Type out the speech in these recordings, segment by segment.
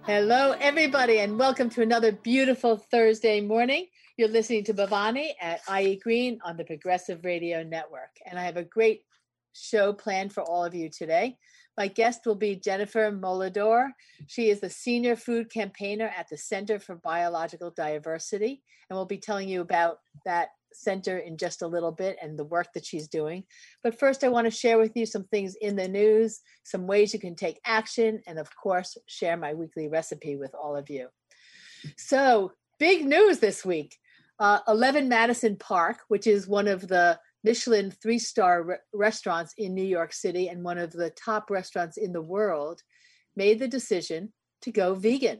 Hello, everybody, and welcome to another beautiful Thursday morning. You're listening to Bhavani at IE Green on the Progressive Radio Network. And I have a great show planned for all of you today. My guest will be Jennifer Molador. She is the Senior Food Campaigner at the Center for Biological Diversity, and we'll be telling you about that center in just a little bit and the work that she's doing. But first, I want to share with you some things in the news, some ways you can take action, and of course, share my weekly recipe with all of you. So, big news this week. 11 Madison Park, which is one of the Michelin 3-star restaurants in New York City and one of the top restaurants in the world, made the decision to go vegan,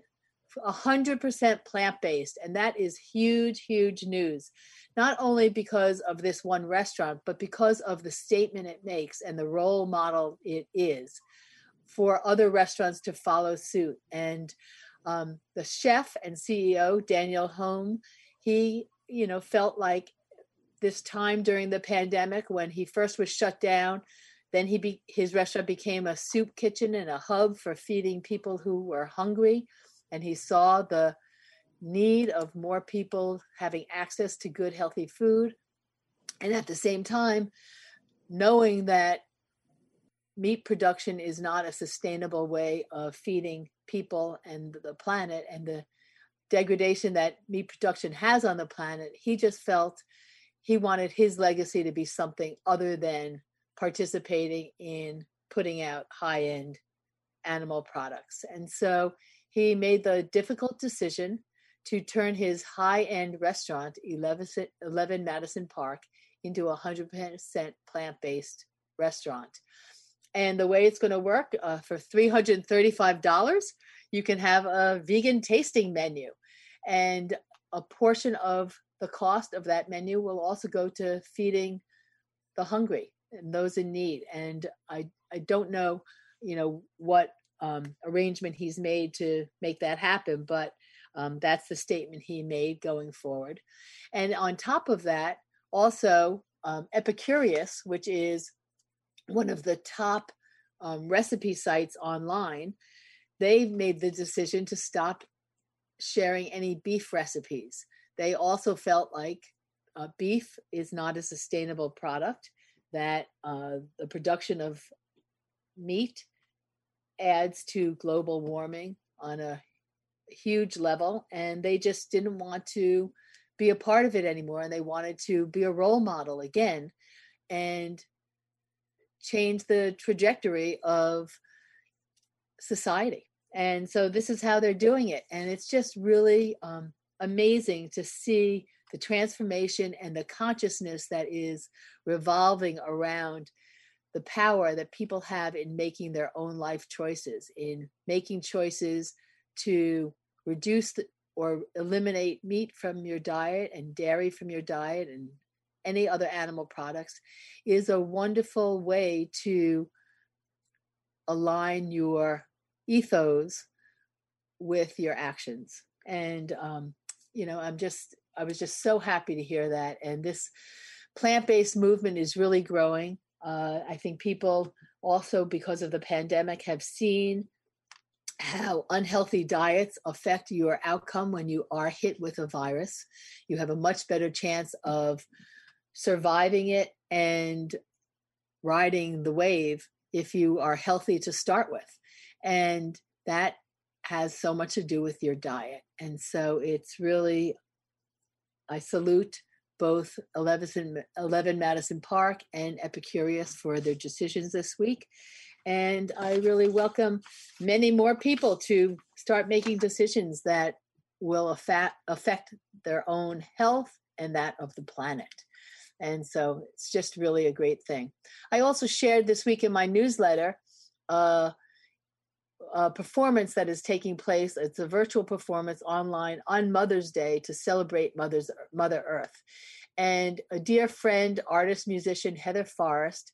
100% plant-based. And that is huge, huge news, not only because of this one restaurant, but because of the statement it makes and the role model it is for other restaurants to follow suit. And the chef and CEO, Daniel Home, he, felt like this time during the pandemic when he first was shut down, then his restaurant became a soup kitchen and a hub for feeding people who were hungry. And he saw the need of more people having access to good, healthy food. And at the same time, knowing that meat production is not a sustainable way of feeding people and the planet and the degradation that meat production has on the planet, he just felt he wanted his legacy to be something other than participating in putting out high-end animal products. And so he made the difficult decision to turn his high-end restaurant, 11 Madison Park, into a 100% plant-based restaurant. And the way it's going to work, for $335, you can have a vegan tasting menu. And a portion of the cost of that menu will also go to feeding the hungry and those in need. And I don't know, what arrangement he's made to make that happen, but that's the statement he made going forward. And on top of that, also Epicurious, which is one of the top recipe sites online, they've made the decision to stop sharing any beef recipes. They also felt like beef is not a sustainable product, that the production of meat adds to global warming on a huge level, and they just didn't want to be a part of it anymore, and they wanted to be a role model again and change the trajectory of society. And so this is how they're doing it, and it's just really amazing to see the transformation and the consciousness that is revolving around the power that people have in making their own life choices, in making choices to reduce or eliminate meat from your diet and dairy from your diet and any other animal products is a wonderful way to align your ethos with your actions. And, I was just so happy to hear that. And this plant-based movement is really growing. I think people also, because of the pandemic, have seen how unhealthy diets affect your outcome when you are hit with a virus. You have a much better chance of surviving it and riding the wave if you are healthy to start with. And that has so much to do with your diet. And so it's really, I salute both 11 Madison Park and Epicurious for their decisions this week. And I really welcome many more people to start making decisions that will affect their own health and that of the planet. And so it's just really a great thing. I also shared this week in my newsletter a performance that is taking place. It's a virtual performance online on Mother's Day to celebrate Mother Earth. And a dear friend, artist, musician, Heather Forrest,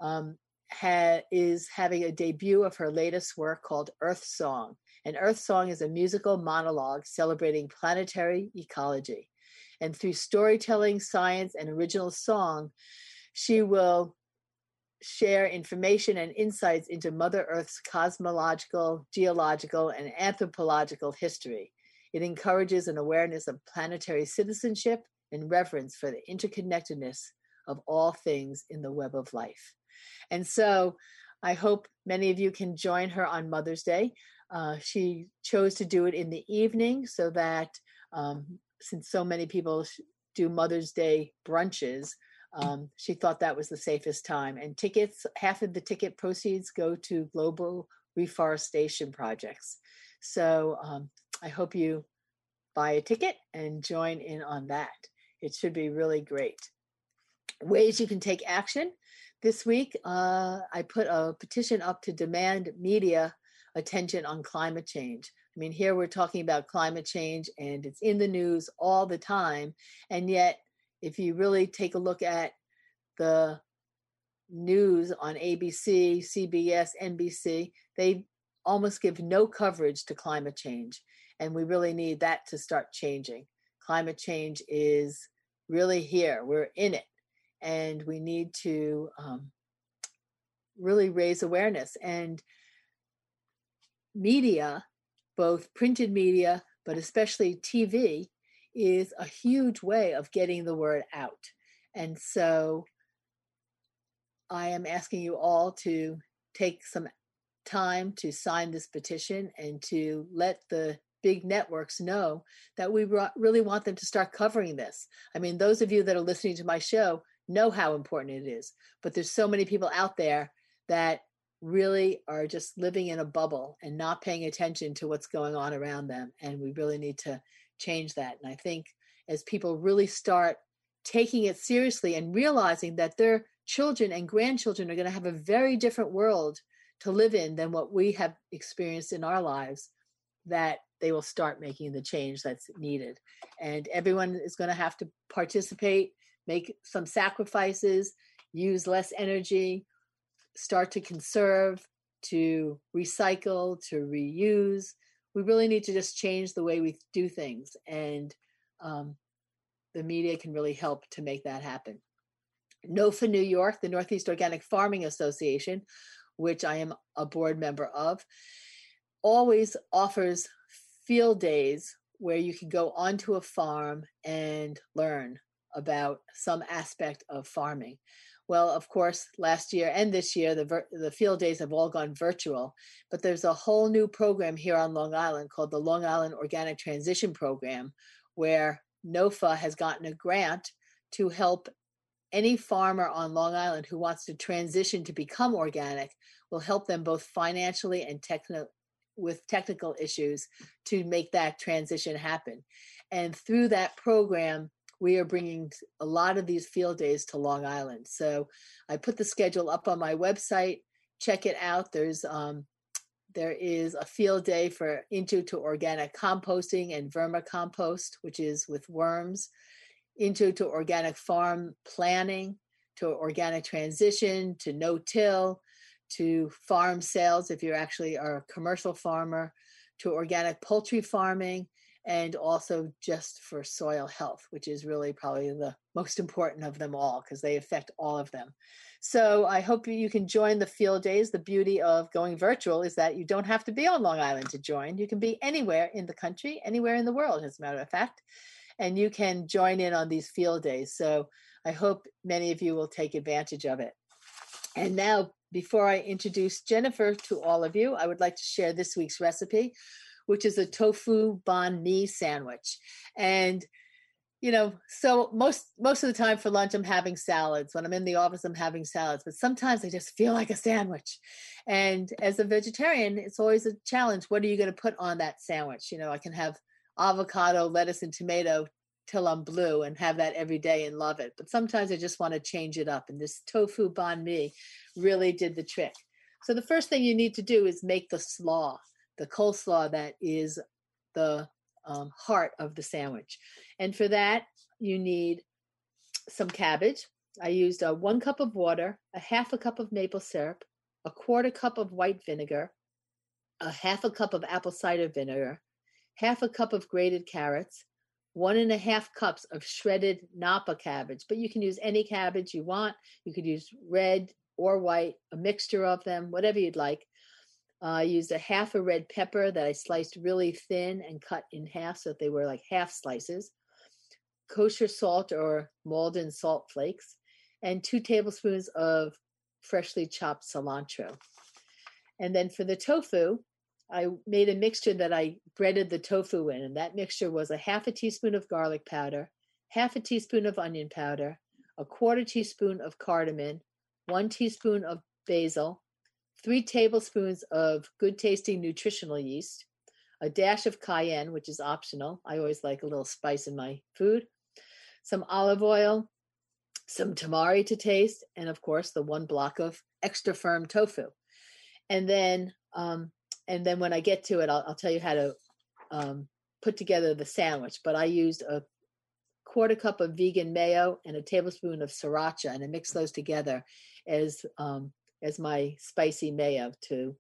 is having a debut of her latest work called Earth Song. And Earth Song is a musical monologue celebrating planetary ecology. And through storytelling, science, and original song, she will share information and insights into Mother Earth's cosmological, geological, and anthropological history. It encourages an awareness of planetary citizenship and reverence for the interconnectedness of all things in the web of life. And so I hope many of you can join her on Mother's Day. She chose to do it in the evening so that since so many people do Mother's Day brunches, she thought that was the safest time. And tickets, half of the ticket proceeds go to global reforestation projects. So I hope you buy a ticket and join in on that. It should be really great. Ways you can take action. This week, I put a petition up to demand media attention on climate change. I mean, here we're talking about climate change and it's in the news all the time. And yet, if you really take a look at the news on ABC, CBS, NBC, they almost give no coverage to climate change. And we really need that to start changing. Climate change is really here. We're in it. And we need to really raise awareness. And media, both printed media, but especially TV, is a huge way of getting the word out. And so I am asking you all to take some time to sign this petition and to let the big networks know that we really want them to start covering this. I mean, those of you that are listening to my show know how important it is, but there's so many people out there that really are just living in a bubble and not paying attention to what's going on around them. And we really need to change that. And I think as people really start taking it seriously and realizing that their children and grandchildren are going to have a very different world to live in than what we have experienced in our lives, that they will start making the change that's needed. And everyone is going to have to participate, make some sacrifices, use less energy, start to conserve, to recycle, to reuse. We really need to just change the way we do things. And the media can really help to make that happen. NOFA New York, the Northeast Organic Farming Association, which I am a board member of, always offers field days where you can go onto a farm and learn about some aspect of farming. Well, of course, last year and this year, the field days have all gone virtual, but there's a whole new program here on Long Island called the Long Island Organic Transition Program, where NOFA has gotten a grant to help any farmer on Long Island who wants to transition to become organic. Will help them both financially and with technical issues to make that transition happen. And through that program, we are bringing a lot of these field days to Long Island. So I put the schedule up on my website. Check it out. There is a field day for Intro to Organic Composting and Vermicompost, which is with worms, Intro to Organic Farm Planning, to Organic Transition, to No-Till, to farm sales if you actually are a commercial farmer, to organic poultry farming, and also just for soil health, which is really probably the most important of them all because they affect all of them. So I hope you can join the field days. The beauty of going virtual is that you don't have to be on Long Island to join. You can be anywhere in the country, anywhere in the world, as a matter of fact, and you can join in on these field days. So I hope many of you will take advantage of it. And now, before I introduce Jennifer to all of you, I would like to share this week's recipe, which is a tofu banh mi sandwich. And, you know, so most of the time for lunch, I'm having salads. When I'm in the office, I'm having salads. But sometimes I just feel like a sandwich. And as a vegetarian, it's always a challenge. What are you going to put on that sandwich? You know, I can have avocado, lettuce, and tomato till I'm blue and have that every day and love it. But sometimes I just want to change it up. And this tofu banh mi really did the trick. So the first thing you need to do is make the slaw, the coleslaw that is the heart of the sandwich. And for that, you need some cabbage. I used 1 cup of water, a half a cup of maple syrup, a 1/4 cup of white vinegar, a half a cup of apple cider vinegar, half a cup of grated carrots, 1.5 cups of shredded Napa cabbage, but you can use any cabbage you want. You could use red or white, a mixture of them, whatever you'd like. I used a half a red pepper that I sliced really thin and cut in half so that they were like half slices, kosher salt or Maldon salt flakes, and 2 tablespoons of freshly chopped cilantro. And then for the tofu, I made a mixture that I breaded the tofu in, and that mixture was a half a teaspoon of garlic powder, half a teaspoon of onion powder, a quarter teaspoon of cardamom, 1 teaspoon of basil, 3 tablespoons of good tasting nutritional yeast, a dash of cayenne, which is optional. I always like a little spice in my food, some olive oil, some tamari to taste, and of course the 1 block of extra firm tofu. And then when I get to it, I'll tell you how to put together the sandwich. But I used a quarter cup of vegan mayo and a tablespoon of sriracha, and I mixed those together as my spicy mayo to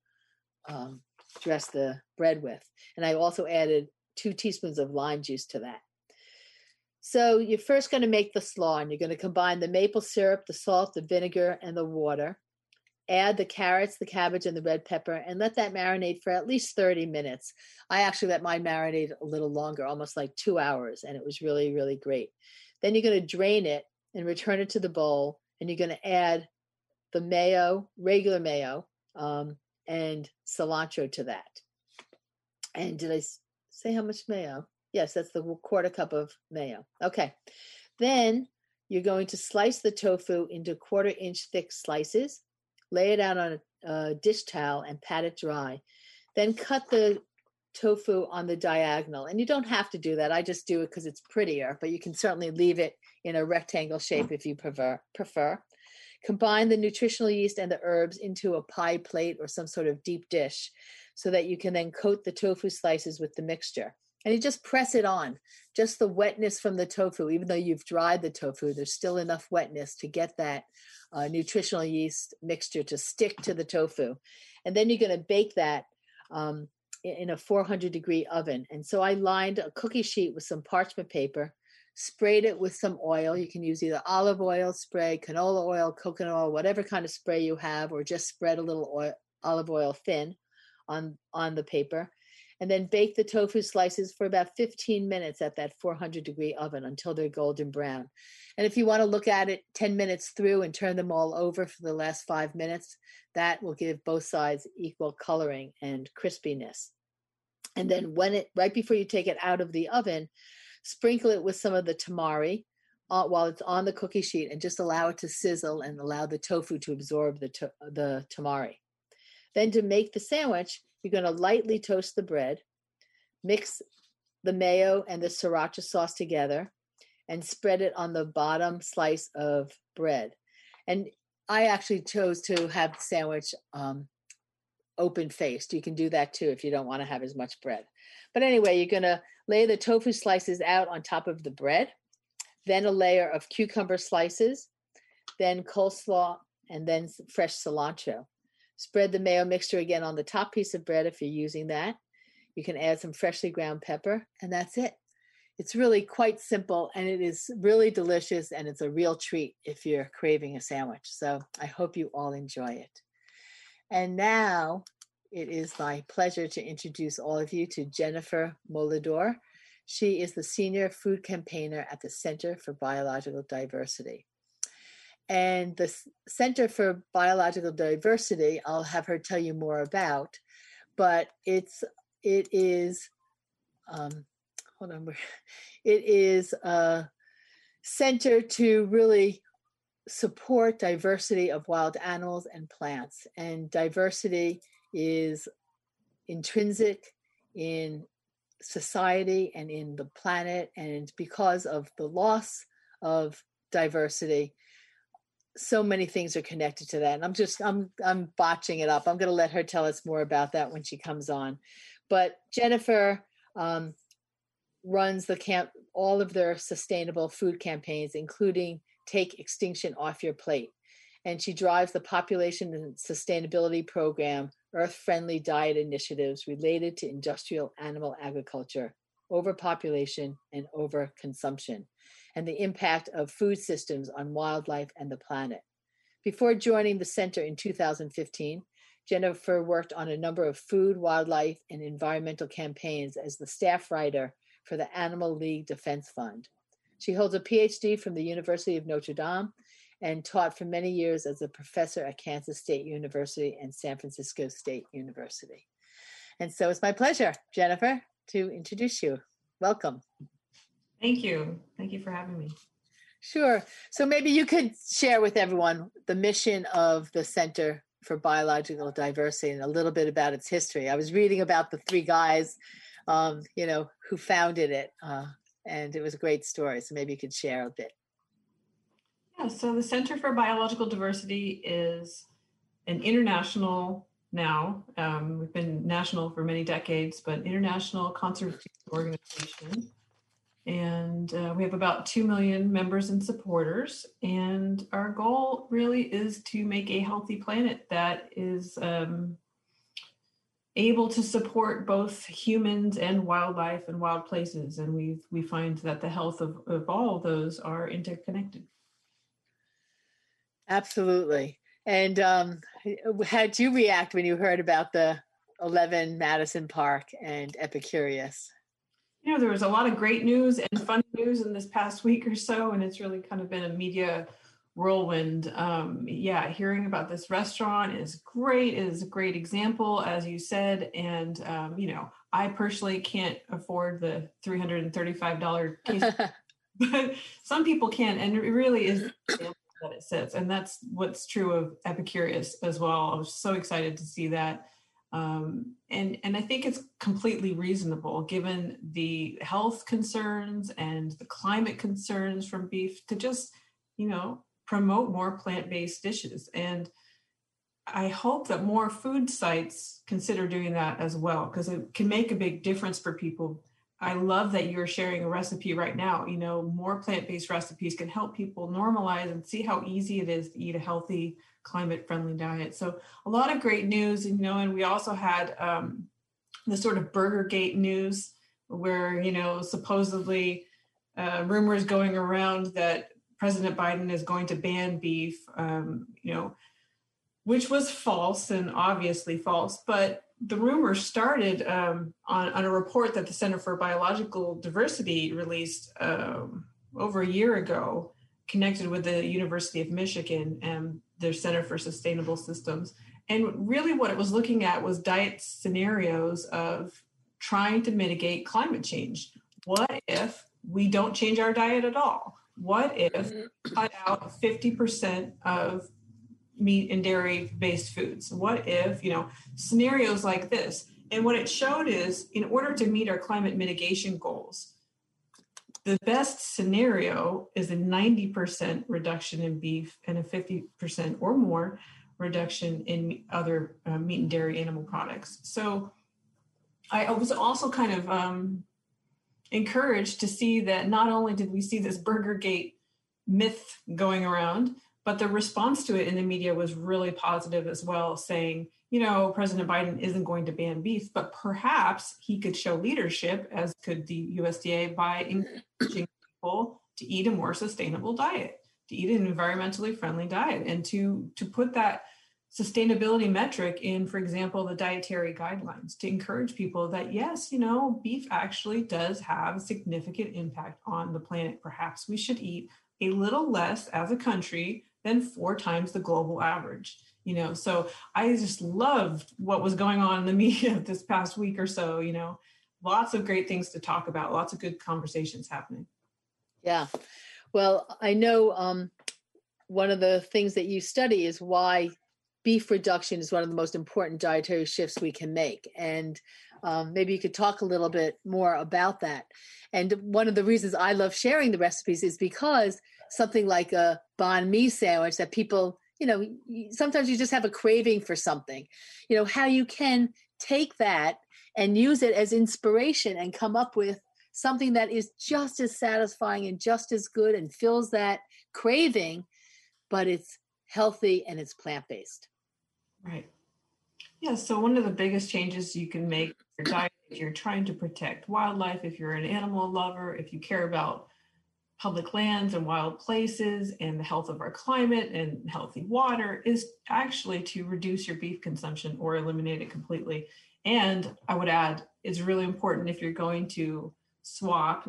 dress the bread with. And I also added 2 teaspoons of lime juice to that. So you're first going to make the slaw, and you're going to combine the maple syrup, the salt, the vinegar, and the water. Add the carrots, the cabbage, and the red pepper, and let that marinate for at least 30 minutes. I actually let mine marinate a little longer, almost like 2 hours, and it was really, really great. Then you're going to drain it and return it to the bowl, and you're going to add the mayo, regular mayo, and cilantro to that. And did I say how much mayo? Yes, that's the quarter cup of mayo. Okay. Then you're going to slice the tofu into 1/4 inch thick slices. Lay it out on a dish towel and pat it dry. Then cut the tofu on the diagonal. And you don't have to do that. I just do it because it's prettier, but you can certainly leave it in a rectangle shape if you prefer. Combine the nutritional yeast and the herbs into a pie plate or some sort of deep dish so that you can then coat the tofu slices with the mixture. And you just press it on. Just the wetness from the tofu, even though you've dried the tofu, there's still enough wetness to get that nutritional yeast mixture to stick to the tofu. And then you're going to bake that in a 400-degree oven. And so I lined a cookie sheet with some parchment paper, sprayed it with some oil. You can use either olive oil spray, canola oil, coconut oil, whatever kind of spray you have, or just spread a little olive oil thin on the paper. And then bake the tofu slices for about 15 minutes at that 400-degree oven until they're golden brown. And if you want to look at it 10 minutes through and turn them all over for the last 5 minutes, that will give both sides equal coloring and crispiness. And then right before you take it out of the oven, sprinkle it with some of the tamari while it's on the cookie sheet, and just allow it to sizzle and allow the tofu to absorb the tamari. Then to make the sandwich, you're going to lightly toast the bread, mix the mayo and the sriracha sauce together, and spread it on the bottom slice of bread. And I actually chose to have the sandwich open-faced. You can do that too if you don't want to have as much bread. But anyway, you're going to lay the tofu slices out on top of the bread, then a layer of cucumber slices, then coleslaw, and then fresh cilantro. Spread the mayo mixture again on the top piece of bread if you're using that. You can add some freshly ground pepper, and that's it. It's really quite simple, and it is really delicious, and it's a real treat if you're craving a sandwich. So I hope you all enjoy it. And now it is my pleasure to introduce all of you to Jennifer Molador. She is the Senior Food Campaigner at the Center for Biological Diversity. And the Center for Biological Diversity, I'll have her tell you more about, but it is a center to really support diversity of wild animals and plants. And diversity is intrinsic in society and in the planet. And because of the loss of diversity, so many things are connected to that. And I'm botching it up. I'm going to let her tell us more about that when she comes on. But Jennifer runs all of their sustainable food campaigns, including Take Extinction Off Your Plate. And she drives the population and sustainability program, Earth-Friendly Diet Initiatives related to industrial animal agriculture, overpopulation, and overconsumption, and the impact of food systems on wildlife and the planet. Before joining the center in 2015, Jennifer worked on a number of food, wildlife, and environmental campaigns as the staff writer for the Animal League Defense Fund. She holds a PhD from the University of Notre Dame and taught for many years as a professor at Kansas State University and San Francisco State University. And so it's my pleasure, Jennifer, to introduce you. Welcome. Thank you. Thank you for having me. Sure. So maybe you could share with everyone the mission of the Center for Biological Diversity and a little bit about its history. I was reading about the three guys, who founded it, and it was a great story. So maybe you could share a bit. Yeah, so the Center for Biological Diversity is an international now, we've been national for many decades, but international conservation organization. And we have about 2 million members and supporters. And our goal really is to make a healthy planet that is able to support both humans and wildlife and wild places. And we find that the health of all of those are interconnected. Absolutely. And how did you react when you heard about the 11 Madison Park and Epicurious? You know, there was a lot of great news and fun news in this past week or so, and it's really kind of been a media whirlwind. Hearing about this restaurant is great. It is a great example, as you said. And, I personally can't afford the $335 case, but some people can. And it really is the example that it sets. And that's what's true of Epicurious as well. I was so excited to see that. And I think it's completely reasonable given the health concerns and the climate concerns from beef to just, promote more plant-based dishes. And I hope that more food sites consider doing that as well, because it can make a big difference for people. I love that you're sharing a recipe right now. More plant-based recipes can help people normalize and see how easy it is to eat a healthy, climate-friendly diet. So a lot of great news, and we also had the sort of Burgergate news where, supposedly rumors going around that President Biden is going to ban beef, which was false and obviously false. But the rumor started on a report that the Center for Biological Diversity released over a year ago, connected with the University of Michigan and their Center for Sustainable Systems. And really what it was looking at was diet scenarios of trying to mitigate climate change. What if we don't change our diet at all? What if we cut out 50% of meat and dairy-based foods? What if, scenarios like this? And what it showed is, in order to meet our climate mitigation goals, the best scenario is a 90% reduction in beef and a 50% or more reduction in other meat and dairy animal products. So I was also kind of encouraged to see that not only did we see this Burgergate myth going around, but the response to it in the media was really positive as well, saying, President Biden isn't going to ban beef, but perhaps he could show leadership, as could the USDA, by encouraging people to eat a more sustainable diet, to eat an environmentally friendly diet, and to put that sustainability metric in, for example, the dietary guidelines, to encourage people that, yes, beef actually does have a significant impact on the planet. Perhaps we should eat a little less as a country than 4 times the global average. So I just loved what was going on in the media this past week or so. Lots of great things to talk about, lots of good conversations happening. Yeah. Well, I know one of the things that you study is why beef reduction is one of the most important dietary shifts we can make. And maybe you could talk a little bit more about that. And one of the reasons I love sharing the recipes is because something like a banh mi sandwich that people, sometimes you just have a craving for something, how you can take that and use it as inspiration and come up with something that is just as satisfying and just as good and fills that craving, but it's healthy and it's plant-based. Right. Yeah. So one of the biggest changes you can make your diet, if you're trying to protect wildlife, if you're an animal lover, if you care about public lands and wild places and the health of our climate and healthy water is actually to reduce your beef consumption or eliminate it completely. And I would add, it's really important if you're going to swap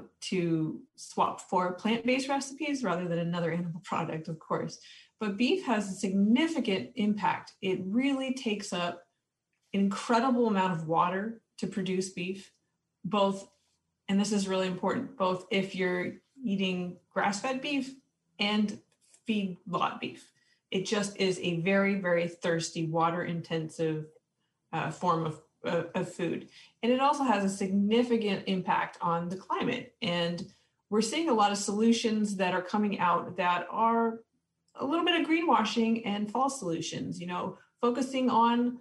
for plant-based recipes rather than another animal product, of course. But beef has a significant impact. It really takes up an incredible amount of water to produce beef, both, and this is really important, both if you're eating grass-fed beef and feedlot beef. It just is a very, very thirsty, water-intensive form of food. And it also has a significant impact on the climate. And we're seeing a lot of solutions that are coming out that are a little bit of greenwashing and false solutions, focusing on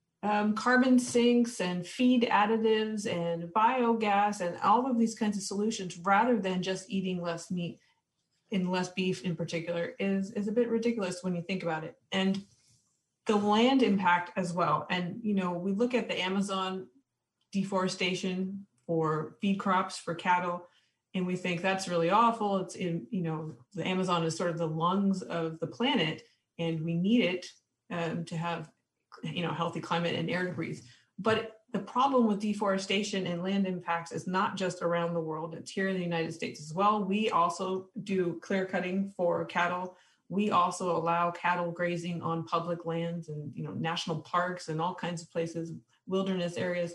carbon sinks and feed additives and biogas and all of these kinds of solutions, rather than just eating less meat and less beef in particular, is a bit ridiculous when you think about it. And the land impact as well. And, we look at the Amazon deforestation for feed crops for cattle, and we think that's really awful. It's the Amazon is sort of the lungs of the planet, and we need it to have healthy climate and air to breathe. But the problem with deforestation and land impacts is not just around the world, it's here in the United States as well. We also do clear cutting for cattle. We also allow cattle grazing on public lands and national parks and all kinds of places, wilderness areas.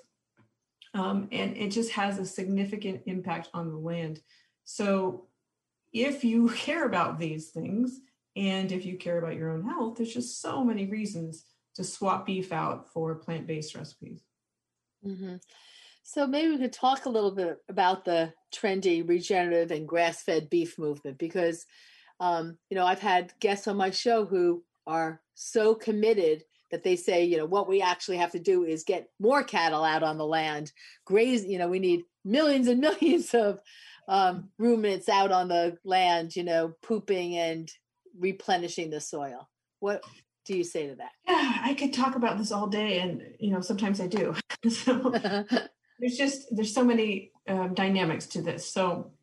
And it just has a significant impact on the land. So if you care about these things, and if you care about your own health, there's just so many reasons to swap beef out for plant-based recipes. Mm-hmm. So maybe we could talk a little bit about the trendy regenerative and grass-fed beef movement, because, I've had guests on my show who are so committed that they say, what we actually have to do is get more cattle out on the land, graze, we need millions and millions of ruminants out on the land, pooping and replenishing the soil. What do you say to that? Yeah, I could talk about this all day, and sometimes I do. So there's so many dynamics to this. So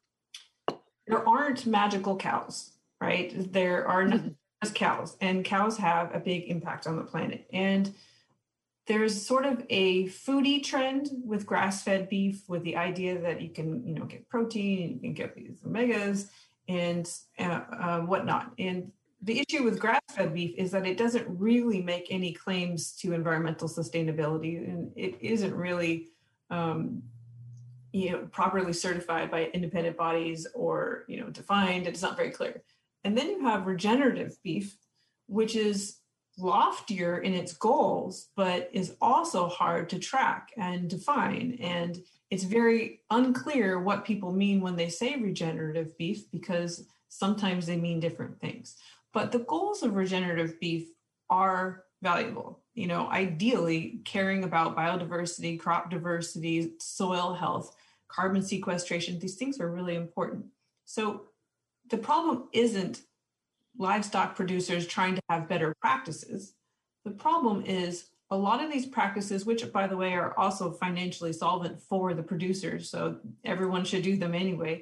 there aren't magical cows, right? There are not just cows, and cows have a big impact on the planet. And there's sort of a foodie trend with grass-fed beef, with the idea that you can, get protein, you can get these omegas and whatnot. And the issue with grass-fed beef is that it doesn't really make any claims to environmental sustainability, and it isn't really, properly certified by independent bodies or, defined. It's not very clear. And then you have regenerative beef, which is loftier in its goals, but is also hard to track and define. And it's very unclear what people mean when they say regenerative beef, because sometimes they mean different things. But the goals of regenerative beef are valuable. Ideally caring about biodiversity, crop diversity, soil health, carbon sequestration, these things are really important. So the problem isn't livestock producers trying to have better practices. The problem is a lot of these practices, which by the way are also financially solvent for the producers, so everyone should do them anyway.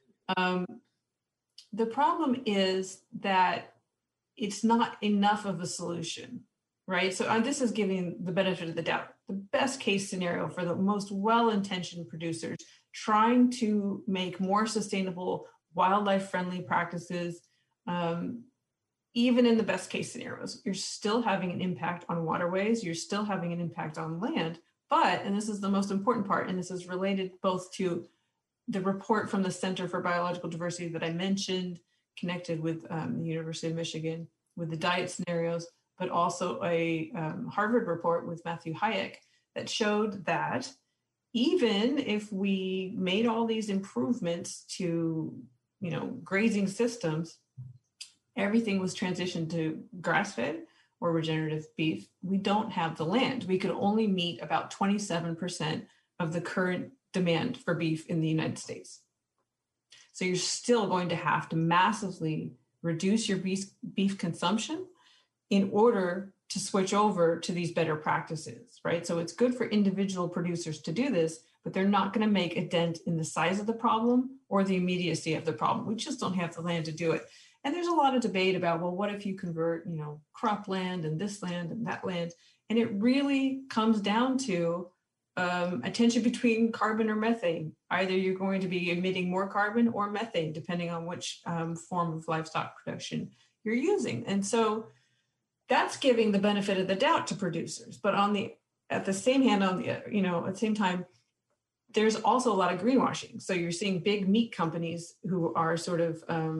The problem is that it's not enough of a solution, right? So this is giving the benefit of the doubt. The best case scenario for the most well-intentioned producers trying to make more sustainable, wildlife-friendly practices, even in the best case scenarios, you're still having an impact on waterways, you're still having an impact on land, but, and this is the most important part, and this is related both to the report from the Center for Biological Diversity that I mentioned, connected with the University of Michigan with the diet scenarios, but also a Harvard report with Matthew Hayek that showed that even if we made all these improvements to, grazing systems, everything was transitioned to grass-fed or regenerative beef, we don't have the land. We could only meet about 27% of the current demand for beef in the United States. So you're still going to have to massively reduce your beef consumption in order to switch over to these better practices, right? So it's good for individual producers to do this, but they're not going to make a dent in the size of the problem or the immediacy of the problem. We just don't have the land to do it. And there's a lot of debate about, well, what if you convert, cropland and this land and that land? And it really comes down to a tension between carbon or methane. Either you're going to be emitting more carbon or methane, depending on which form of livestock production you're using. And so that's giving the benefit of the doubt to producers. But at the same time, there's also a lot of greenwashing. So you're seeing big meat companies who are sort of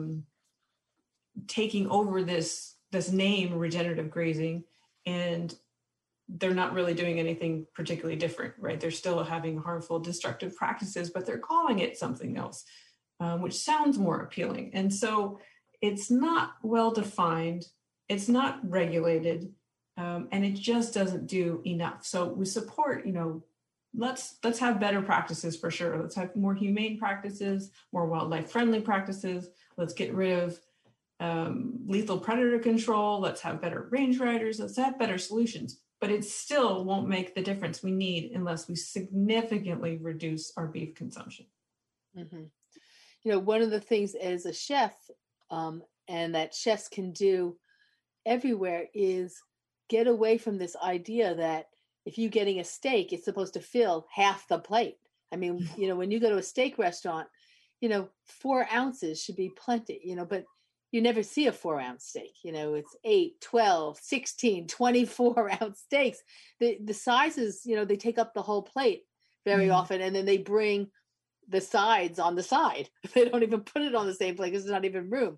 taking over this name regenerative grazing, and they're not really doing anything particularly different, right? They're still having harmful, destructive practices, but they're calling it something else, which sounds more appealing. And so it's not well defined, it's not regulated, and it just doesn't do enough. So we support, let's have better practices for sure. Let's have more humane practices, more wildlife friendly practices. Let's get rid of lethal predator control. Let's have better range riders. Let's have better solutions. But it still won't make the difference we need unless we significantly reduce our beef consumption. Mm-hmm. One of the things as a chef, and that chefs can do everywhere, is get away from this idea that if you're getting a steak, it's supposed to fill half the plate. I mean, when you go to a steak restaurant, 4 ounces should be plenty, but you never see a 4-ounce steak. It's 8, 12, 16, 24-ounce steaks. The sizes, they take up the whole plate very often. And then they bring the sides on the side. They don't even put it on the same plate because there's not even room.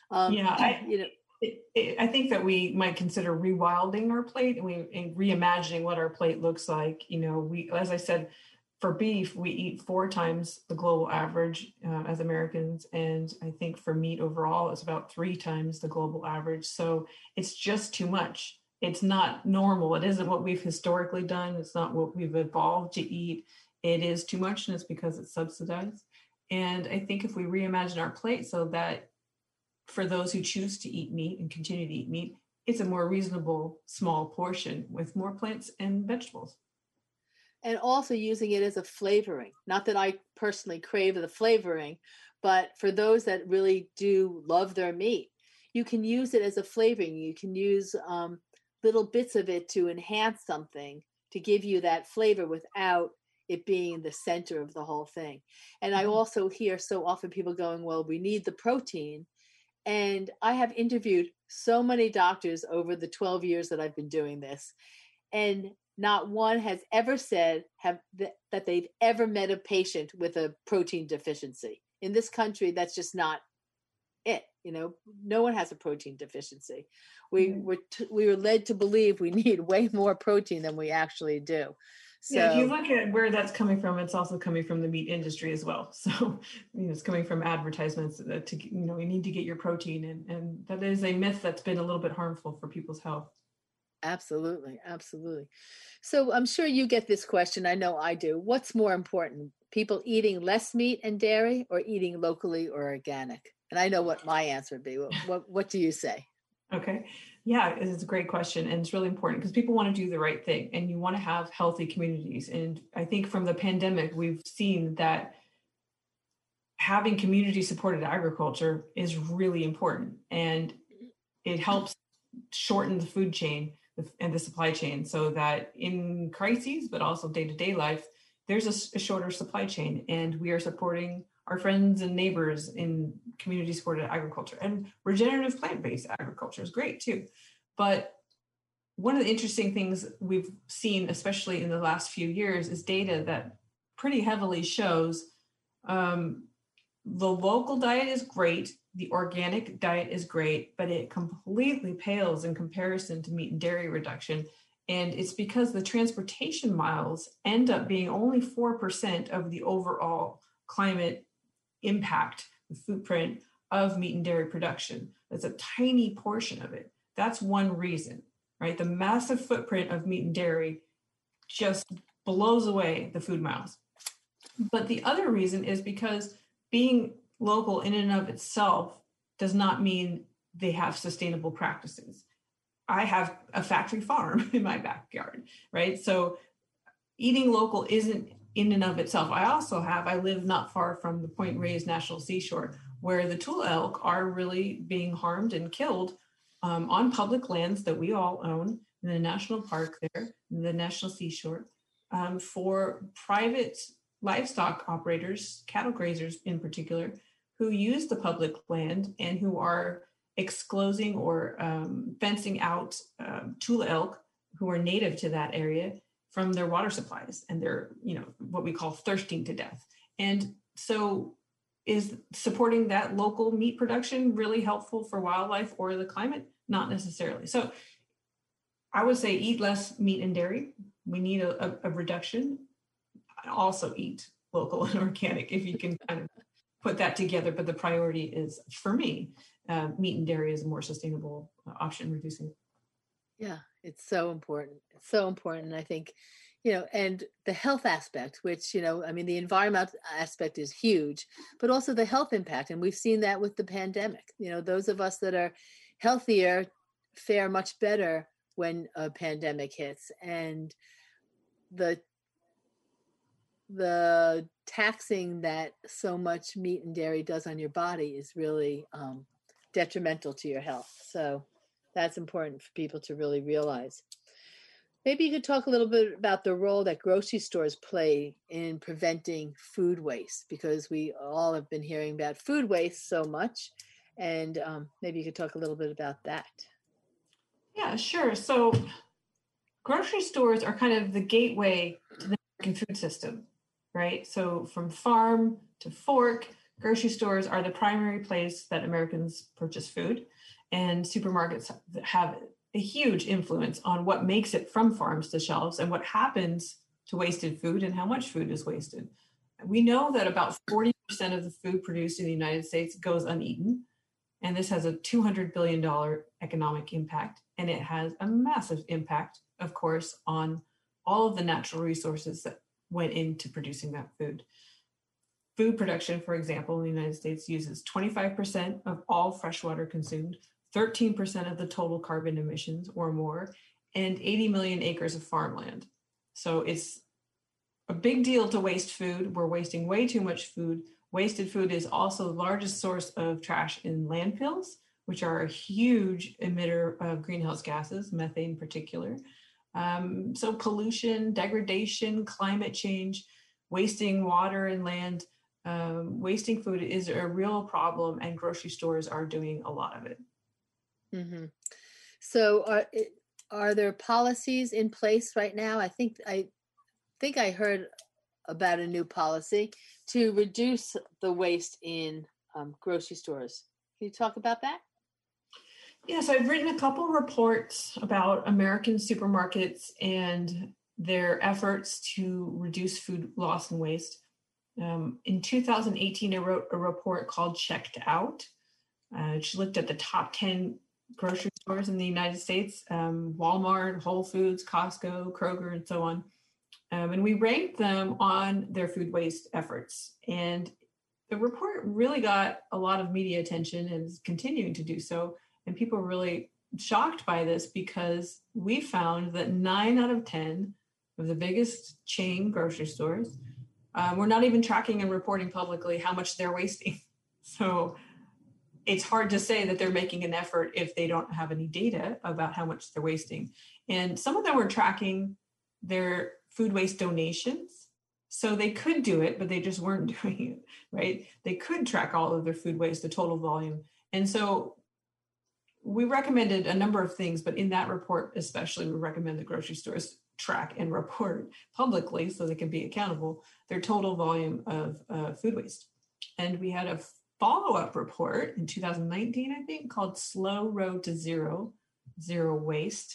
I think that we might consider rewilding our plate and reimagining what our plate looks like. As I said, for beef, we eat 4 times the global average as Americans. And I think for meat overall, it's about 3 times the global average. So it's just too much. It's not normal. It isn't what we've historically done. It's not what we've evolved to eat. It is too much, and it's because it's subsidized. And I think if we reimagine our plate so that for those who choose to eat meat and continue to eat meat, it's a more reasonable small portion with more plants and vegetables. And also using it as a flavoring. Not that I personally crave the flavoring, but for those that really do love their meat, you can use it as a flavoring. You can use little bits of it to enhance something, to give you that flavor without it being the center of the whole thing. And I also hear so often people going, well, we need the protein. And I have interviewed so many doctors over the 12 years that I've been doing this, and not one has ever said that they've ever met a patient with a protein deficiency. In this country, that's just not it. No one has a protein deficiency. We were led to believe we need way more protein than we actually do. So, yeah, if you look at where that's coming from, it's also coming from the meat industry as well. So, it's coming from advertisements that you need to get your protein, and that is a myth that's been a little bit harmful for people's health. Absolutely. Absolutely. So I'm sure you get this question. I know I do. What's more important, people eating less meat and dairy or eating locally or organic? And I know what my answer would be. What do you say? Okay. Yeah, it's a great question. And it's really important because people want to do the right thing and you want to have healthy communities. And I think from the pandemic, we've seen that having community supported agriculture is really important, and it helps shorten the food chain and the supply chain so that in crises, but also day-to-day life, there's a shorter supply chain, and we are supporting our friends and neighbors in community supported agriculture. And regenerative plant-based agriculture is great too. But one of the interesting things we've seen, especially in the last few years, is data that pretty heavily shows the local diet is great, the organic diet is great, but it completely pales in comparison to meat and dairy reduction. And it's because the transportation miles end up being only 4% of the overall climate impact, the footprint of meat and dairy production. That's a tiny portion of it. That's one reason, right? The massive footprint of meat and dairy just blows away the food miles. But the other reason is because being local in and of itself does not mean they have sustainable practices. I have a factory farm in my backyard, right? So eating local isn't in and of itself. I live not far from the Point Reyes National Seashore, where the Tule elk are really being harmed and killed on public lands that we all own in the national park there, in the National Seashore, for private livestock operators, cattle grazers in particular, who use the public land and who are exclosing or fencing out Tule elk who are native to that area from their water supplies, and they're, what we call thirsting to death. And so is supporting that local meat production really helpful for wildlife or the climate? Not necessarily. So I would say eat less meat and dairy. We need a reduction. Also eat local and organic if you can kind of put that together. But the priority is, for me, meat and dairy is a more sustainable option, reducing. Yeah, it's so important. It's so important. I think, and the health aspect, which, the environmental aspect is huge, but also the health impact. And we've seen that with the pandemic. Those of us that are healthier fare much better when a pandemic hits. And the taxing that so much meat and dairy does on your body is really detrimental to your health. So that's important for people to really realize. Maybe you could talk a little bit about the role that grocery stores play in preventing food waste, because we all have been hearing about food waste so much. And maybe you could talk a little bit about that. Yeah, sure. So grocery stores are kind of the gateway to the American food system, right? So from farm to fork, grocery stores are the primary place that Americans purchase food, and supermarkets have a huge influence on what makes it from farms to shelves and what happens to wasted food and how much food is wasted. We know that about 40% of the food produced in the United States goes uneaten, and this has a $200 billion economic impact, and it has a massive impact, of course, on all of the natural resources that went into producing that food. Food production, for example, in the United States uses 25% of all fresh water consumed, 13% of the total carbon emissions or more, and 80 million acres of farmland. So it's a big deal to waste food. We're wasting way too much food. Wasted food is also the largest source of trash in landfills, which are a huge emitter of greenhouse gases, methane in particular. So pollution, degradation, climate change, wasting water and land, wasting food is a real problem, and grocery stores are doing a lot of it. Mm-hmm. So are there policies in place right now? I think I heard about a new policy to reduce the waste in grocery stores. Can you talk about that? Yes, I've written a couple reports about American supermarkets and their efforts to reduce food loss and waste. In 2018, I wrote a report called Checked Out, which looked at the top 10 grocery stores in the United States, Walmart, Whole Foods, Costco, Kroger, and so on. And we ranked them on their food waste efforts. And the report really got a lot of media attention and is continuing to do so. And people are really shocked by this, because we found that 9 out of 10 of the biggest chain grocery stores were not even tracking and reporting publicly how much they're wasting. So it's hard to say that they're making an effort if they don't have any data about how much they're wasting. And some of them were tracking their food waste donations. So they could do it, but they just weren't doing it, right? They could track all of their food waste, the total volume. And so we recommended a number of things, but in that report, especially, we recommend the grocery stores track and report publicly so they can be accountable their total volume of food waste. And we had a follow-up report in 2019, I think, called Slow Road to Zero Waste,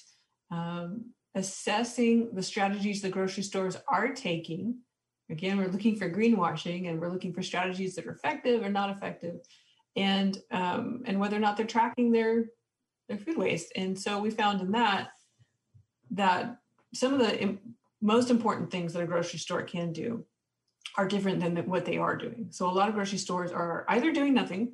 assessing the strategies the grocery stores are taking. Again, we're looking for greenwashing, and we're looking for strategies that are effective or not effective, and whether or not they're tracking their food waste. And so we found in that some of the most important things that a grocery store can do are different than what they are doing. So a lot of grocery stores are either doing nothing,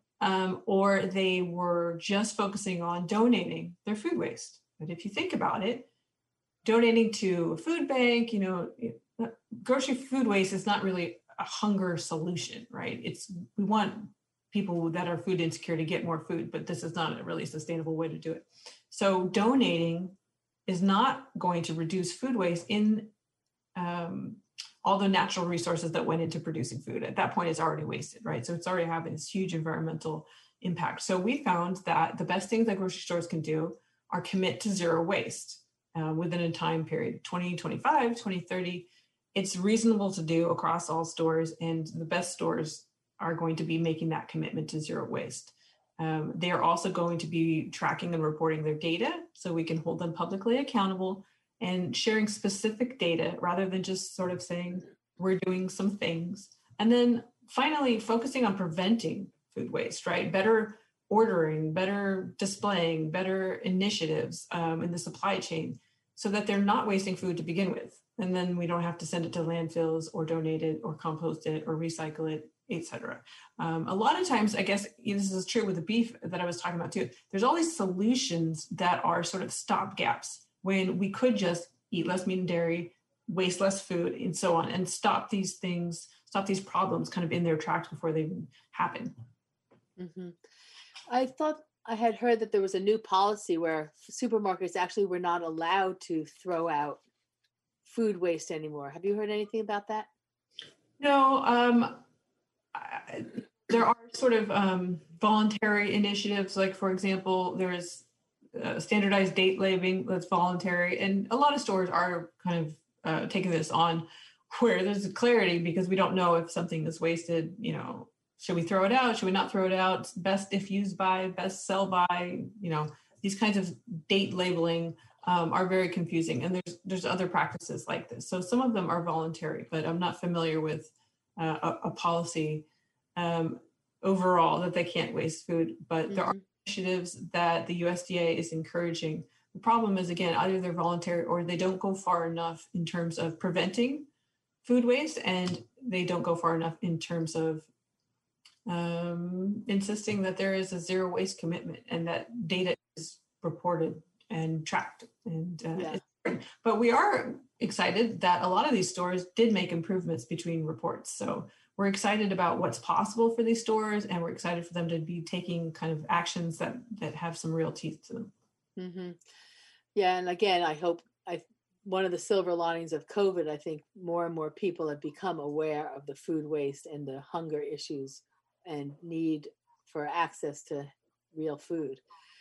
or they were just focusing on donating their food waste. But if you think about it, donating to a food bank, grocery food waste is not really a hunger solution, right? We want people that are food insecure to get more food, but this is not a really sustainable way to do it. So donating is not going to reduce food waste in all the natural resources that went into producing food. At that point, it's already wasted, right? So it's already having this huge environmental impact. So we found that the best things that grocery stores can do are commit to zero waste within a time period, 2025, 2030. It's reasonable to do across all stores, and the best stores are going to be making that commitment to zero waste. They are also going to be tracking and reporting their data so we can hold them publicly accountable and sharing specific data rather than just sort of saying we're doing some things. And then finally, focusing on preventing food waste, right? Better ordering, better displaying, better initiatives in the supply chain so that they're not wasting food to begin with. And then we don't have to send it to landfills or donate it or compost it or recycle it, etc. A lot of times, I guess this is true with the beef that I was talking about too, there's all these solutions that are sort of stopgaps when we could just eat less meat and dairy, waste less food, and so on, and stop these problems kind of in their tracks before they even happen. Mm-hmm. I thought I had heard that there was a new policy where supermarkets actually were not allowed to throw out food waste anymore. Have you heard anything about that? No, there are sort of voluntary initiatives. Like, for example, there's standardized date labeling that's voluntary. And a lot of stores are kind of taking this on where there's clarity because we don't know if something is wasted, should we throw it out? Should we not throw it out? Best if used by, best sell by, these kinds of date labeling are very confusing. And there's other practices like this. So some of them are voluntary, but I'm not familiar with a policy overall that they can't waste food, but there are initiatives that the USDA is encouraging. The problem is, again, either they're voluntary or they don't go far enough in terms of preventing food waste, and they don't go far enough in terms of insisting that there is a zero waste commitment and that data is reported and tracked. And but we are excited that a lot of these stores did make improvements between reports. So we're excited about what's possible for these stores, and we're excited for them to be taking kind of actions that have some real teeth to them. Mm-hmm. Yeah, and again, I hope one of the silver linings of COVID, I think more and more people have become aware of the food waste and the hunger issues and need for access to real food.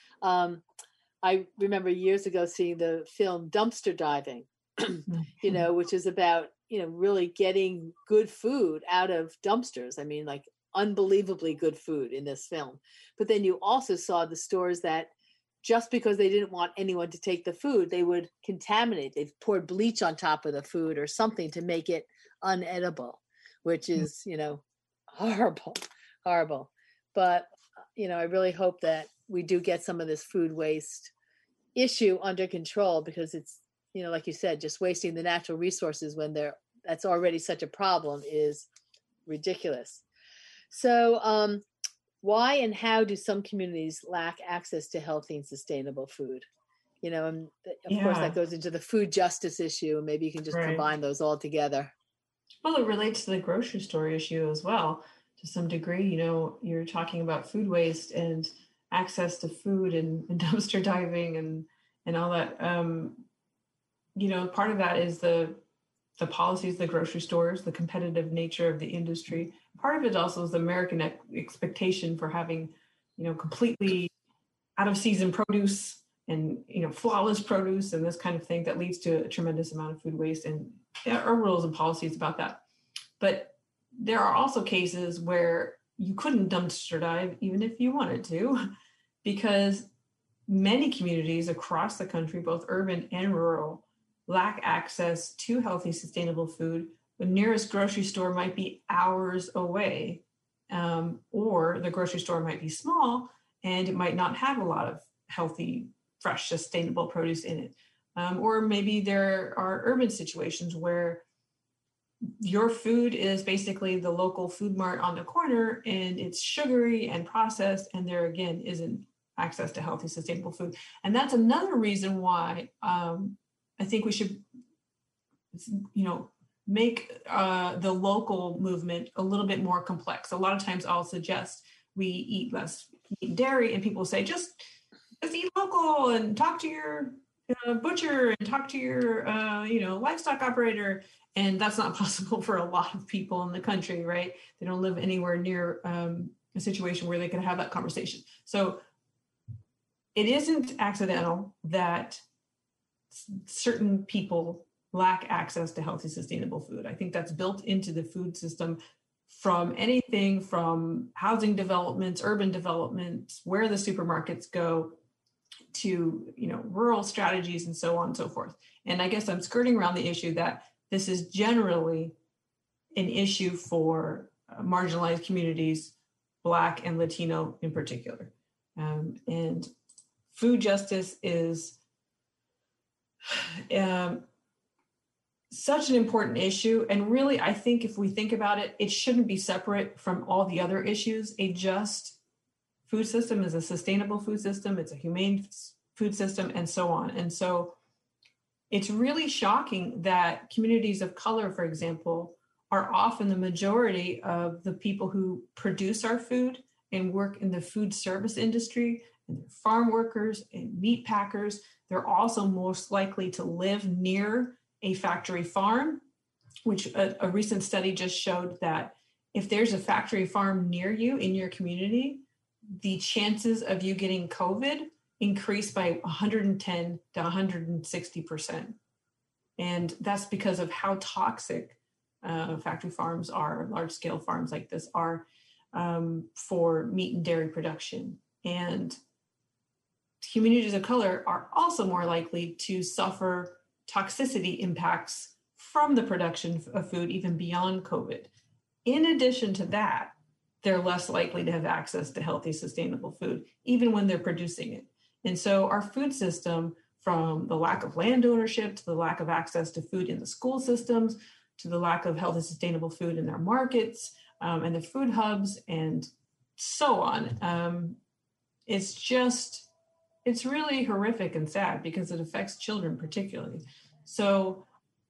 I remember years ago seeing the film Dumpster Diving, which is about, really getting good food out of dumpsters. I mean, like unbelievably good food in this film. But then you also saw the stores that just because they didn't want anyone to take the food, they would contaminate. They've poured bleach on top of the food or something to make it unedible, which is, horrible. But, I really hope that we do get some of this food waste issue under control, because it's, like you said, just wasting the natural resources when that's already such a problem is ridiculous. So why and how do some communities lack access to healthy and sustainable food? And of course that goes into the food justice issue, and maybe you can just combine those all together. Well, it relates to the grocery store issue as well, to some degree. You're talking about food waste and access to food and dumpster diving and all that. Part of that is the policies, the grocery stores, the competitive nature of the industry. Part of it also is the American expectation for having, completely out of season produce and, flawless produce and this kind of thing that leads to a tremendous amount of food waste, and there are rules and policies about that. But there are also cases where you couldn't dumpster dive even if you wanted to, because many communities across the country, both urban and rural, lack access to healthy, sustainable food. The nearest grocery store might be hours away, or the grocery store might be small and it might not have a lot of healthy, fresh, sustainable produce in it. Or maybe there are urban situations where your food is basically the local food mart on the corner and it's sugary and processed, and there again isn't access to healthy, sustainable food. And that's another reason why I think we should, make the local movement a little bit more complex. A lot of times I'll suggest we eat less meat and dairy, and people say, just eat local and talk to your butcher and talk to your livestock operator. And that's not possible for a lot of people in the country, right? They don't live anywhere near a situation where they can have that conversation. So it isn't accidental that certain people lack access to healthy, sustainable food. I think that's built into the food system from anything from housing developments, urban developments, where the supermarkets go, to rural strategies and so on and so forth. And I guess I'm skirting around the issue that this is generally an issue for marginalized communities, Black and Latino in particular. And food justice is such an important issue. And really, I think if we think about it, it shouldn't be separate from all the other issues. A just food system is a sustainable food system, it's a humane food system, and so on. And so it's really shocking that communities of color, for example, are often the majority of the people who produce our food and work in the food service industry, and they're farm workers and meat packers. They're also most likely to live near a factory farm, which a recent study just showed that if there's a factory farm near you in your community, the chances of you getting COVID increase by 110 to 160%. And that's because of how toxic factory farms are, large-scale farms like this are, for meat and dairy production. And communities of color are also more likely to suffer toxicity impacts from the production of food, even beyond COVID. In addition to that, they're less likely to have access to healthy, sustainable food, even when they're producing it. And so our food system, from the lack of land ownership to the lack of access to food in the school systems, to the lack of healthy, sustainable food in their markets and the food hubs, and so on. It's really horrific and sad because it affects children particularly. So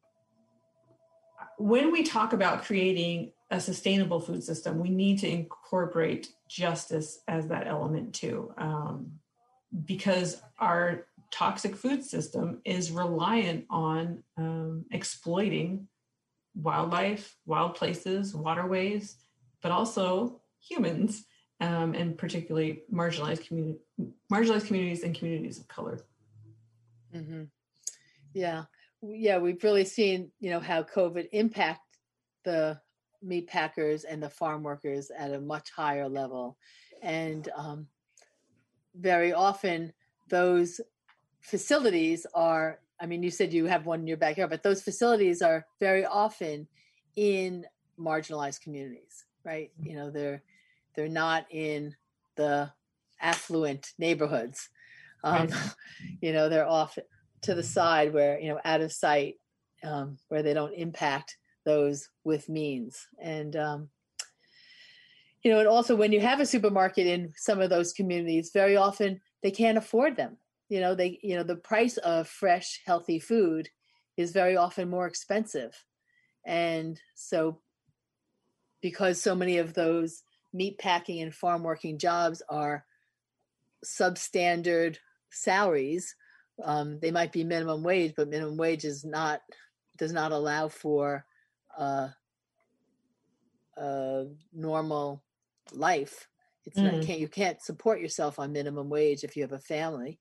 when we talk about creating a sustainable food system, we need to incorporate justice as that element too, because our toxic food system is reliant on exploiting wildlife, wild places, waterways, but also humans, and particularly marginalized communities and communities of color. Mm-hmm. Yeah, we've really seen, how COVID impact the meat packers and the farm workers at a much higher level. And very often those facilities are, you said you have one in your backyard, but those facilities are very often in marginalized communities, right? They're not in the affluent neighborhoods. Right. They're off to the side where, out of sight, where they don't impact those with means. And, and also when you have a supermarket in some of those communities, very often they can't afford them. The price of fresh, healthy food is very often more expensive. And so because so many of those meat packing and farm working jobs are substandard salaries, they might be minimum wage, but minimum wage does not allow for normal life. It's not, you can't support yourself on minimum wage if you have a family.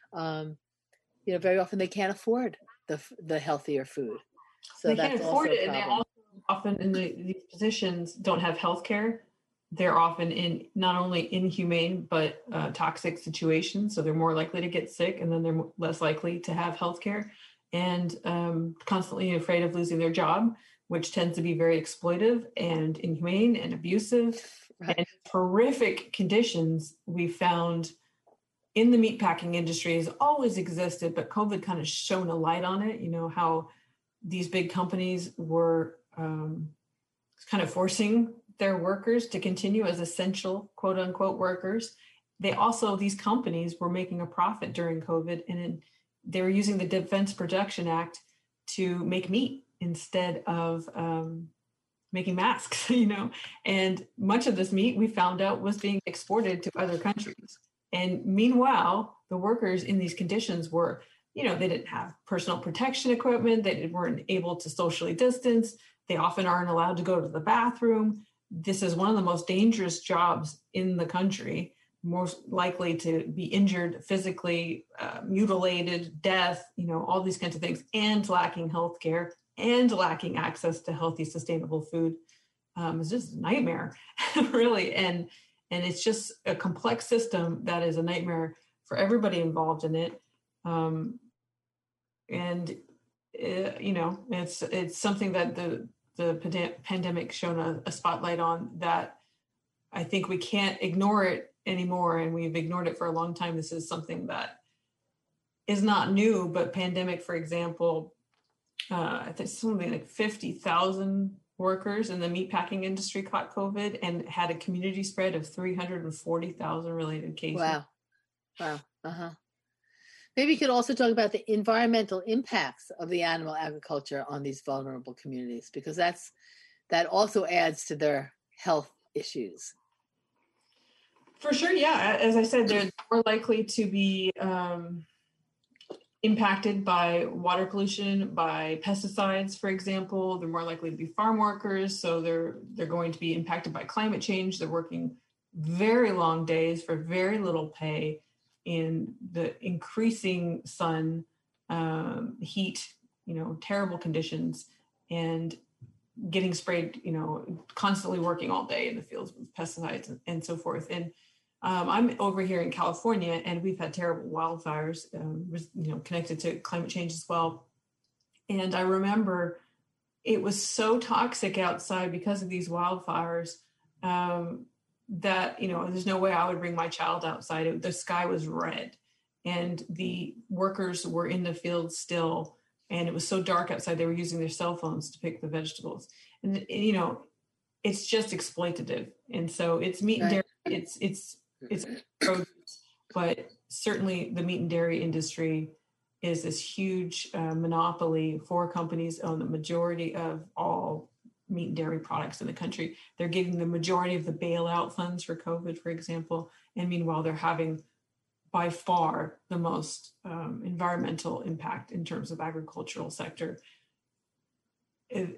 Very often they can't afford the healthier food. So they that's can't afford also it, a problem. and they also often in these positions don't have health care. They're often in not only inhumane but toxic situations, so they're more likely to get sick, and then they're less likely to have health care, and constantly afraid of losing their job, which tends to be very exploitive and inhumane and abusive. Right. And horrific conditions we found in the meatpacking industry has always existed, but COVID kind of shone a light on it. How these big companies were kind of forcing their workers to continue as essential, quote unquote, workers. These companies were making a profit during COVID, and they were using the Defense Production Act to make meat instead of making masks, and much of this meat we found out was being exported to other countries. And meanwhile, the workers in these conditions were, they didn't have personal protection equipment, they weren't able to socially distance, they often aren't allowed to go to the bathroom. This is one of the most dangerous jobs in the country, most likely to be injured physically, mutilated, death, all these kinds of things, and lacking health care and lacking access to healthy, sustainable food. It's just a nightmare, really. And it's just a complex system that is a nightmare for everybody involved in it. It's something that the pandemic shone a spotlight on, that I think we can't ignore it anymore, and we've ignored it for a long time. This is something that is not new, but pandemic, for example, I think something like 50,000 workers in the meatpacking industry caught COVID and had a community spread of 340,000 related cases. Wow. Maybe you could also talk about the environmental impacts of the animal agriculture on these vulnerable communities, because that also adds to their health issues. For sure, yeah. As I said, they're more likely to be impacted by water pollution, by pesticides, for example. They're more likely to be farm workers, so they're going to be impacted by climate change. They're working very long days for very little pay in the increasing sun, heat, terrible conditions, and getting sprayed, constantly working all day in the fields with pesticides and so forth. And I'm over here in California, and we've had terrible wildfires, connected to climate change as well. And I remember it was so toxic outside because of these wildfires that, there's no way I would bring my child outside. The sky was red, and the workers were in the field still, and it was so dark outside, they were using their cell phones to pick the vegetables. And it's just exploitative. And so it's meat and dairy, it's produce, but certainly the meat and dairy industry is this huge monopoly. 4 companies own the majority of all meat and dairy products in the country. They're getting the majority of the bailout funds for COVID, for example. And meanwhile, they're having by far the most environmental impact in terms of agricultural sector. And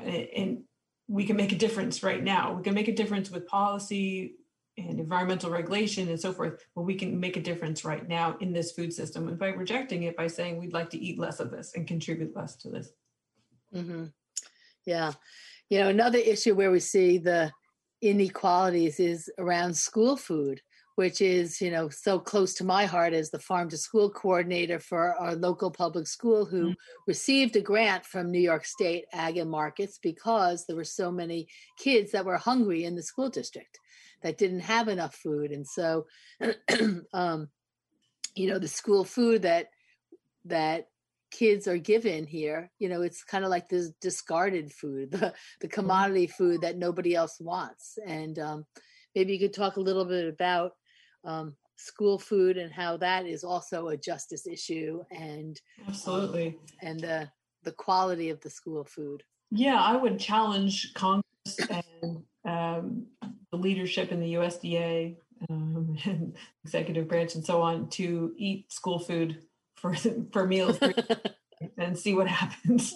we can make a difference right now. We can make a difference with policy and environmental regulation and so forth, but we can make a difference right now in this food system, and by rejecting it, by saying we'd like to eat less of this and contribute less to this. Mm-hmm. Yeah. Another issue where we see the inequalities is around school food, which is, so close to my heart as the farm to school coordinator for our local public school, who received a grant from New York State Ag and Markets because there were so many kids that were hungry in the school district that didn't have enough food. And so, the school food that kids are given here, it's kind of like this discarded food, the commodity food that nobody else wants. And maybe you could talk a little bit about school food and how that is also a justice issue, and absolutely, and the quality of the school food. Yeah, I would challenge Congress and the leadership in the USDA and executive branch and so on to eat school food for meals and see what happens,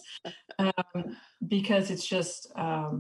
because it's just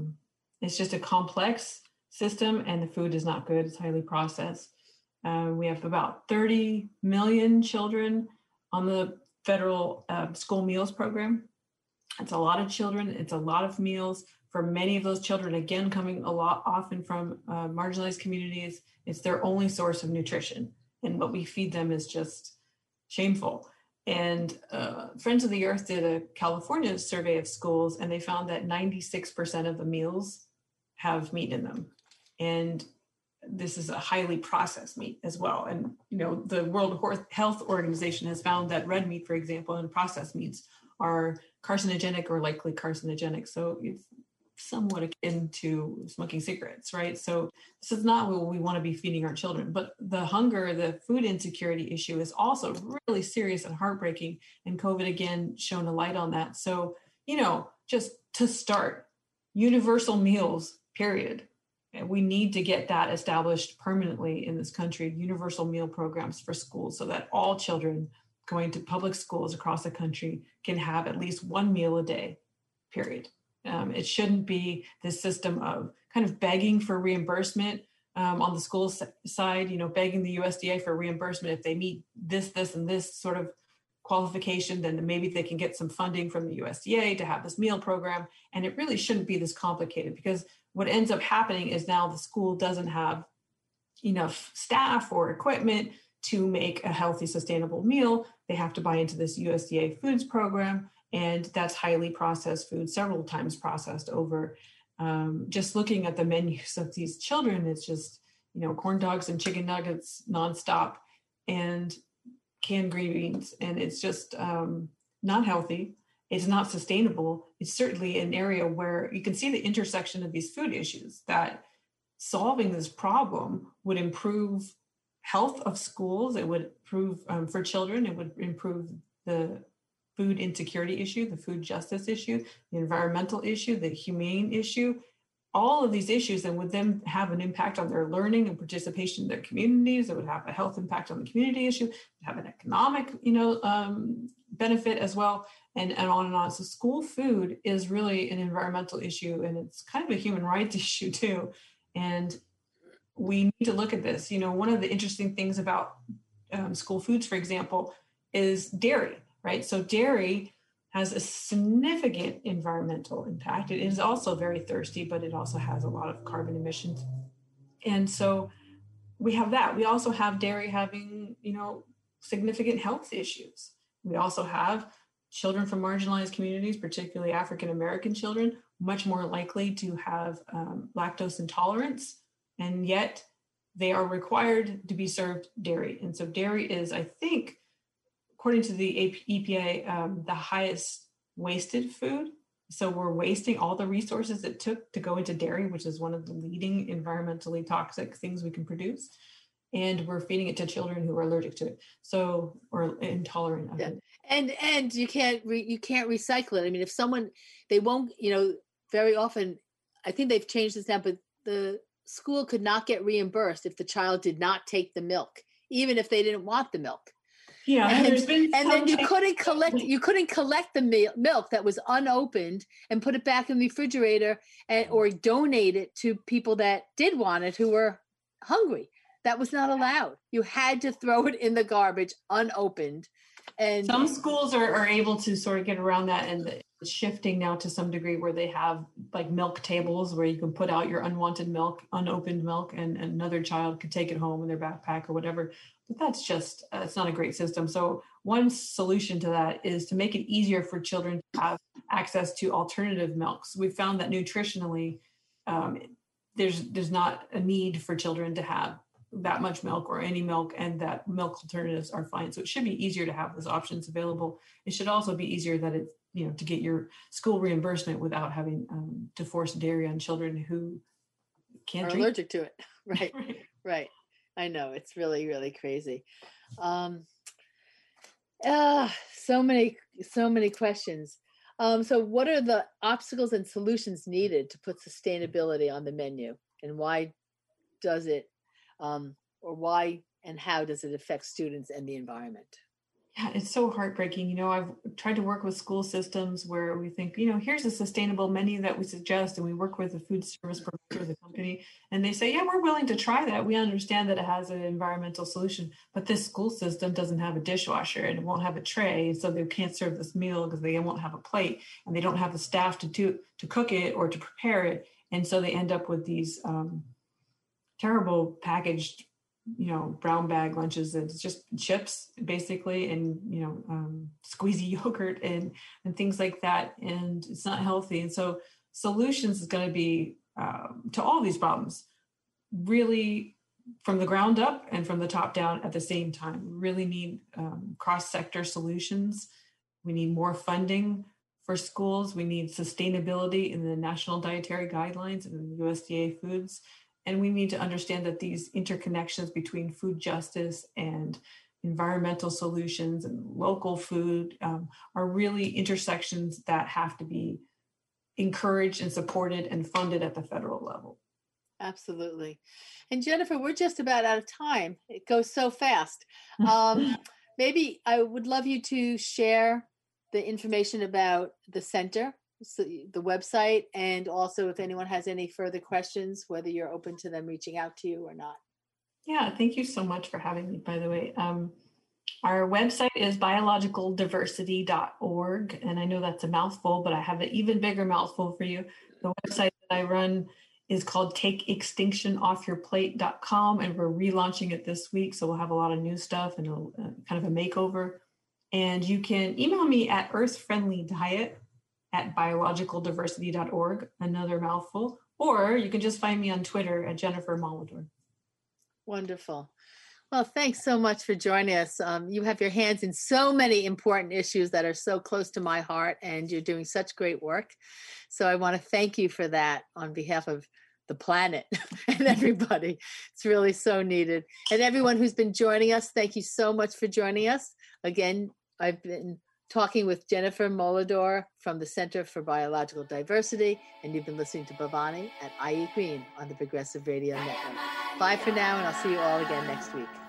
a complex system, and the food is not good. It's highly processed. We have about 30 million children on the federal school meals program. It's a lot of children. It's a lot of meals for many of those children, again, coming often from marginalized communities. It's their only source of nutrition, and what we feed them is just shameful. And Friends of the Earth did a California survey of schools, and they found that 96% of the meals have meat in them. And this is a highly processed meat as well. And, the World Health Organization has found that red meat, for example, and processed meats are carcinogenic or likely carcinogenic. So it's somewhat akin to smoking cigarettes, right? So this is not what we want to be feeding our children. But the hunger, the food insecurity issue is also really serious and heartbreaking. And COVID, again, shone a light on that. So, just to start, universal meals, period. And we need to get that established permanently in this country, universal meal programs for schools, so that all children going to public schools across the country can have at least one meal a day, period. It shouldn't be this system of kind of begging for reimbursement on the school side, begging the USDA for reimbursement. If they meet this, and this sort of qualification, then maybe they can get some funding from the USDA to have this meal program. And it really shouldn't be this complicated, because what ends up happening is now the school doesn't have enough staff or equipment to make a healthy, sustainable meal. They have to buy into this USDA foods program, and that's highly processed food, several times processed over. Just looking at the menus of these children, it's just, corn dogs and chicken nuggets nonstop and canned green beans. And it's just not healthy. It's not sustainable. It's certainly an area where you can see the intersection of these food issues, that solving this problem would improve health of schools. It would improve for children. It would improve the food insecurity issue, the food justice issue, the environmental issue, the humane issue, all of these issues, and would then have an impact on their learning and participation in their communities. It would have a health impact on the community issue, have an economic, benefit as well, and on and on. So school food is really an environmental issue, and it's kind of a human rights issue too. And we need to look at this. One of the interesting things about school foods, for example, is dairy, right? So dairy has a significant environmental impact. It is also very thirsty, but it also has a lot of carbon emissions. And so we have that. We also have dairy having, significant health issues. We also have children from marginalized communities, particularly African-American children, much more likely to have lactose intolerance, and yet they are required to be served dairy. And so dairy is, I think, according to the EPA, the highest wasted food. So we're wasting all the resources it took to go into dairy, which is one of the leading environmentally toxic things we can produce. And we're feeding it to children who are allergic to it, or intolerant of it. And you can't recycle it. I mean, if someone, they won't, very often, I think they've changed this now, but the school could not get reimbursed if the child did not take the milk, even if they didn't want the milk. Yeah, and then you couldn't collect the milk that was unopened and put it back in the refrigerator or donate it to people that did want it, who were hungry. That was not allowed. You had to throw it in the garbage unopened. And some schools are able to sort of get around that, and it's shifting now to some degree where they have like milk tables where you can put out your unwanted milk, unopened milk, and another child could take it home in their backpack or whatever. But that's just, it's not a great system. So one solution to that is to make it easier for children to have access to alternative milks. We've found that nutritionally, there's not a need for children to have that much milk or any milk, and that milk alternatives are fine. So it should be easier to have those options available. It should also be easier that it's, to get your school reimbursement without having to force dairy on children who can't drink. Allergic to it. Right. Right. I know, it's really, really crazy. So many questions. So what are the obstacles and solutions needed to put sustainability on the menu, and why does it, or why and how does it affect students and the environment? Yeah, it's so heartbreaking. I've tried to work with school systems where we think, here's a sustainable menu that we suggest, and we work with a food service provider, the company, and they say, yeah, we're willing to try that. We understand that it has an environmental solution, but this school system doesn't have a dishwasher and it won't have a tray, so they can't serve this meal because they won't have a plate, and they don't have the staff to cook it or to prepare it, and so they end up with these terrible packaged brown bag lunches. It's just chips basically, and squeezy yogurt and things like that, and it's not healthy. And so solutions is going to be to all these problems, really from the ground up and from the top down at the same time. We really need cross-sector solutions. We need more funding for schools. We need sustainability in the National Dietary Guidelines and the USDA foods. And we need to understand that these interconnections between food justice and environmental solutions and local food are really intersections that have to be encouraged and supported and funded at the federal level. Absolutely. And Jennifer, we're just about out of time. It goes so fast. Maybe I would love you to share the information about the center, so the website, and also if anyone has any further questions, whether you're open to them reaching out to you or not. Yeah, thank you so much for having me, by the way. Our website is biologicaldiversity.org, and I know that's a mouthful, but I have an even bigger mouthful for you. The website that I run is called takeextinctionoffyourplate.com, and we're relaunching it this week, so we'll have a lot of new stuff and kind of a makeover. And you can email me at earthfriendlydiet@biologicaldiversity.org, another mouthful, or you can just find me on Twitter at Jennifer Molidor. Wonderful. Well, thanks so much for joining us. You have your hands in so many important issues that are so close to my heart, and you're doing such great work. So I want to thank you for that on behalf of the planet and everybody. It's really so needed. And everyone who's been joining us, thank you so much for joining us. Again, I've been talking with Jennifer Molidor from the Center for Biological Diversity, and you've been listening to Bhavani at IE Green on the Progressive Radio Network. Bye for now, and I'll see you all again next week.